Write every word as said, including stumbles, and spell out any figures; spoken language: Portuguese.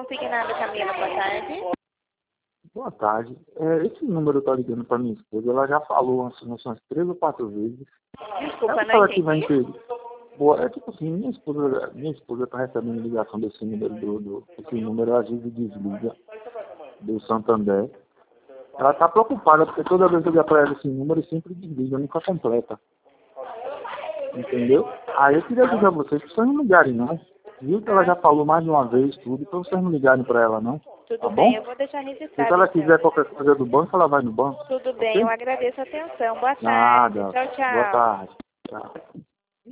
consignado, Camila, boa tarde. Boa tarde. É, esse número tá ligando para minha esposa. Ela já falou umas, umas três ou quatro vezes. Desculpa, ela não fala que vai entendi. inter... Boa, é tipo assim, minha esposa, minha esposa tá recebendo ligação desse número, do, do, esse número às vezes desliga, do Santander. Ela tá preocupada, porque toda vez que eu ligar para ela esse número, ele sempre desliga, nunca completa. Entendeu? Aí eu queria dizer a vocês que vocês não ligarem, não. Viu que ela já falou mais de uma vez tudo, então vocês não ligarem para ela, não. Tudo Tá bem, bom? eu vou deixar Se registrado, ela então. quiser qualquer coisa do banco, ela vai no banco. Tudo bem, Ok? eu agradeço a atenção. Boa tarde. Nada. Tchau, Boa tchau. tarde. Tchau.